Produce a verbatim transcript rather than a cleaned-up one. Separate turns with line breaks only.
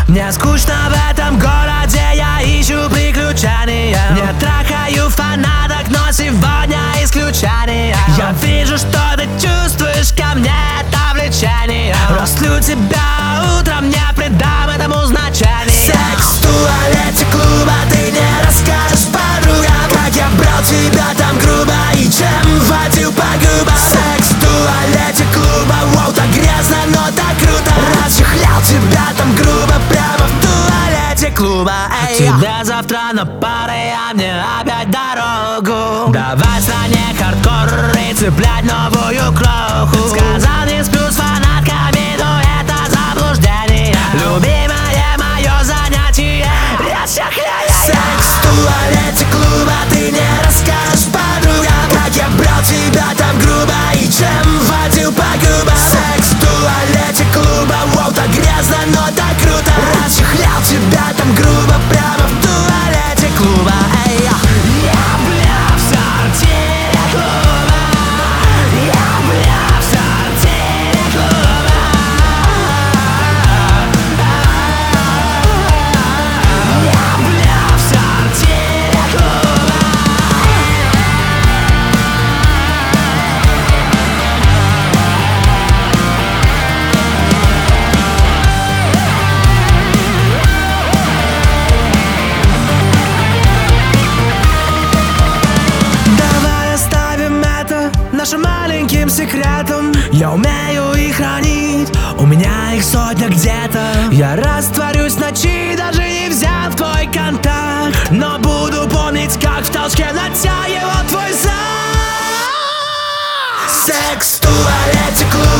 Мне скучно в этом городе, я ищу приключения. Не трахаю фанаток, но сегодня исключение. Я вижу, что ты чувствуешь ко мне это влечение. Растлю тебя утром, не придам этому значения. Секс в туалете клуба, ты не расскажешь подругам, как я брал тебя там грубо и чем водил по губам. Секс в туалете клуба, воу, так грязно, но так круто. Расчехлял тебя там грубо прямо в туалете клуба. Эй, тебе завтра на пары, а мне опять дорогу. Давай в стране хардкор и цеплять новую кроху. Сказал, не сплю с фанатками, но это заблуждение. Любимое мое занятие — расчехляя. Секс в туалете клуба, ты не расскажешь подругам, как я брал тебя там грубо и чем водил по губам. Секс в туалете клуба, воу, так грязно, но так круто. Расчехлял тебя там грубо прямо в туалете клуба. Эй, я бля в сортире клуба. Я бля в сортире клуба. Я бля в сортире клуба. Давай оставим это нашим маленьким секретом. Я умею их хранить, у меня их сотня где-то. Я растворюсь в ночи, даже не взяв твой контакт, но буду помнить, как в толчке натягивал твой зад. Секс в туалете клуба.